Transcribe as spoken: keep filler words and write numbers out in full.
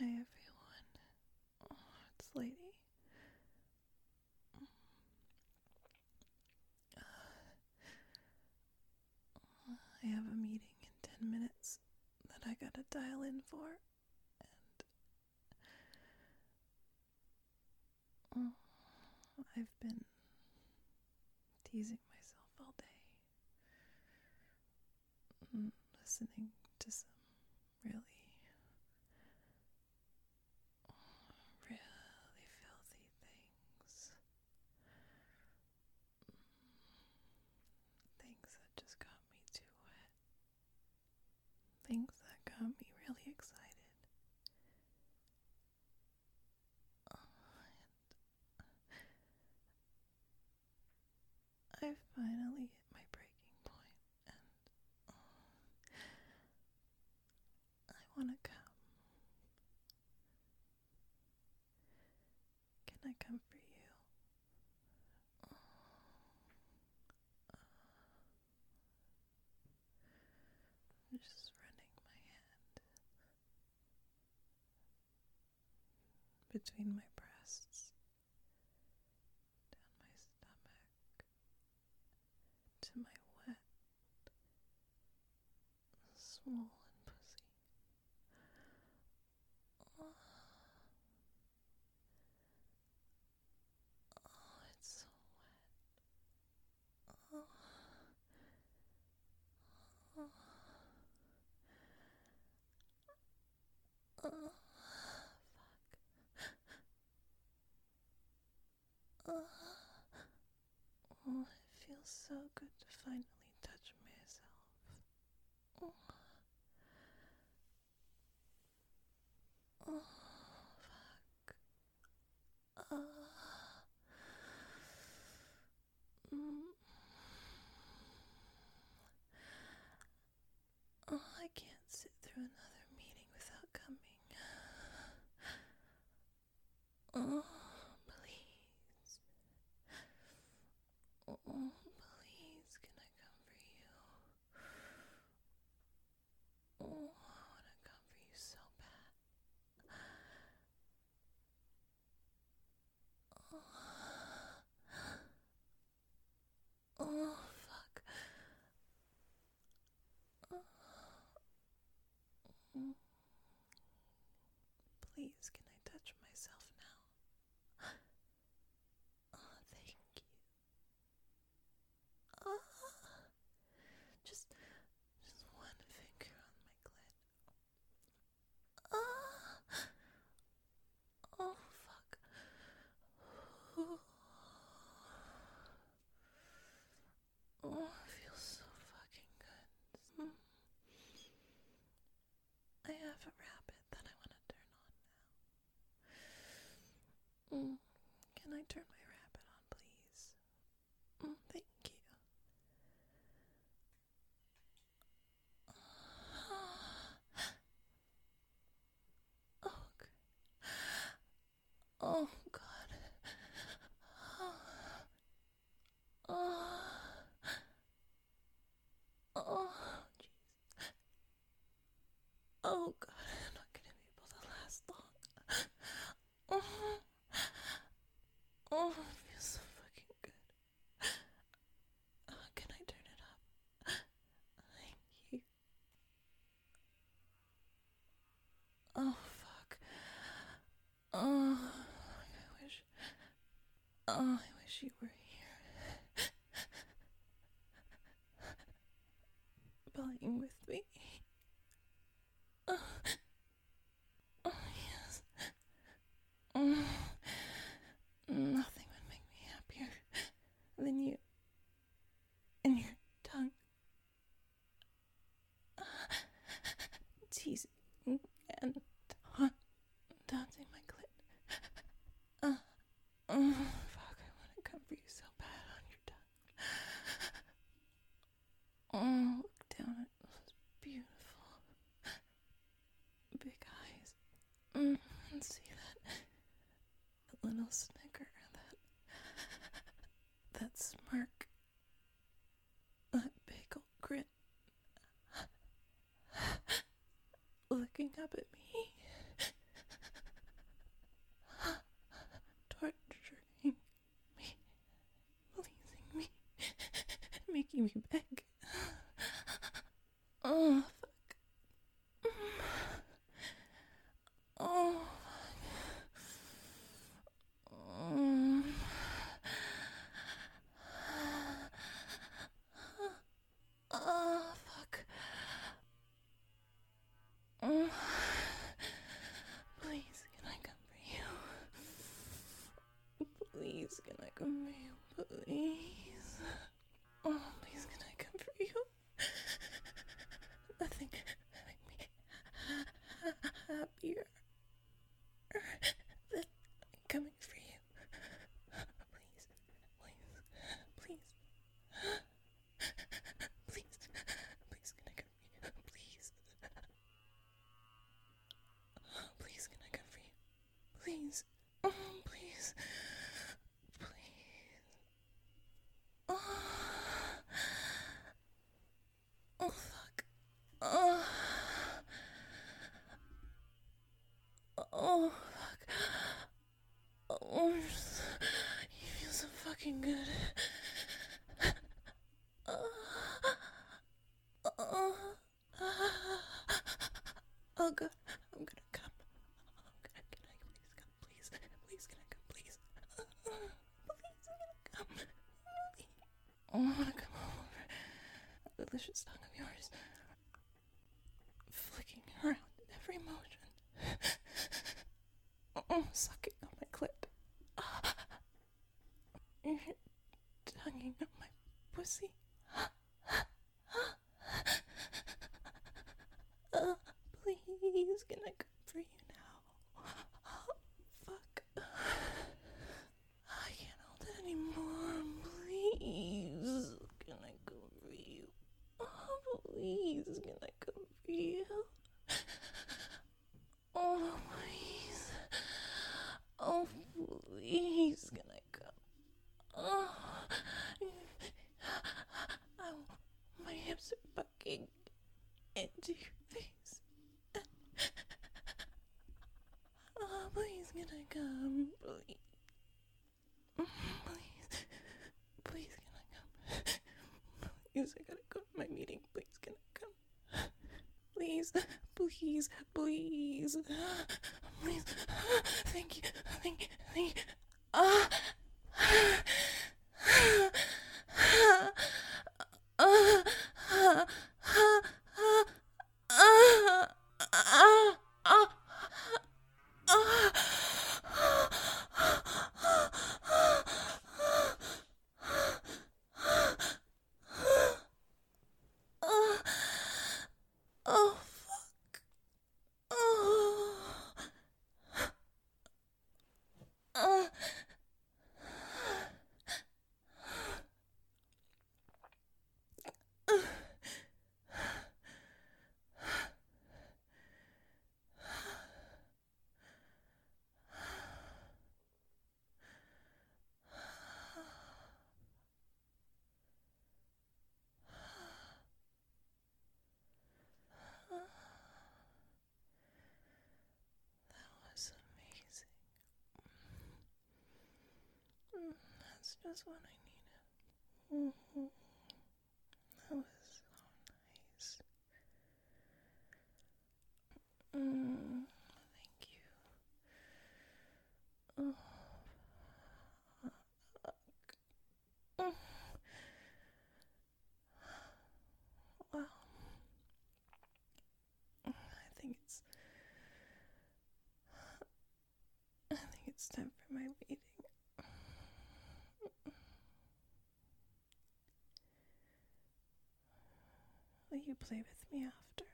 Hi everyone. Oh, it's Lady. Uh, I have a meeting in ten minutes that I gotta dial in for, and oh, I've been teasing myself all day, mm, listening to some really, really filthy things. Things that just got me too wet. Things that got me really excited. I finally hit my breaking point, and oh, I wanna come. Can I come for you? I'm just running my hand between my breasts, down my stomach, to my wet, swollen pussy. Oh, oh, it's so wet. Oh, oh, oh, fuck. Oh, oh, it feels so good to finally touch myself. Oh, oh, fuck. Oh, mm. Oh, I can't sit through another meeting without coming. Oh, please. Oh, please, can I come for you? Oh, I want to come for you so bad. Oh, oh fuck. Oh, mm. Please, can I touch myself now? Oh, thank you. Oh, just, just one finger on my clit. Oh, oh fuck. Oh, oh, it feels so fucking good. Mm. I have a rabbit that I want to turn on now. Mm. Can I turn my rabbit on, please? Mm, thank you. Oh, oh God. Oh, oh, jeez. Oh God, I'm not gonna be able to last long. Oh, oh, it feels so fucking good. Uh, can I turn it up? Thank you. Oh fuck. Oh, I wish. Oh, I wish you were here, playing with me. Oh, oh yes. Oh, nothing would make me happier than you and your tongue teasing and ta- taunting my clit. Uh, oh, fuck, I want to come for you so bad on your tongue. Oh, look down at those beautiful big eyes. Mm, and see that, that little snicker, that, that smirk, that big old grin, looking up at me. Mm. Please, can I come for you? Please, can I come for you? Please. Oh, please, can I come for you? Nothing can make me happier than coming for you. Please, please, please. Please, please, can I come for you? Please. Please, can I come for you? Please. Oh, please. Please. Oh, oh fuck. Oh. Oh, fuck. Oh, you feel so fucking good. Oh, oh, oh god, I'm gonna come. I'm gonna, can I please come, please? Please, can I come, please? Please, I'm gonna come. I wanna come over. A delicious tongue of yours. Flicking around every motion. Oh, sucking on my clit. You're tonguing up my pussy. Uh, please, can I come for you now? Oh, fuck. I can't hold it anymore. Please, can I come for you? Oh, please, can I come for you? Oh, please. Oh, please, can I come? Oh, oh, my hips are fucking into your face. Oh, please, can I come? Please. Please. Please, can I come? Please, I gotta go to my meeting. Please, can I come? Please, please, please. Please. Thank you, thank you, thank you. Ah. Oh, fuck. Oh. Uh. Was amazing. Mm, that's just what I needed. Mm-hmm. That was so nice. Mm, thank you. Oh, fuck. Well, I think it's. I think it's time for my meeting. Will you play with me after?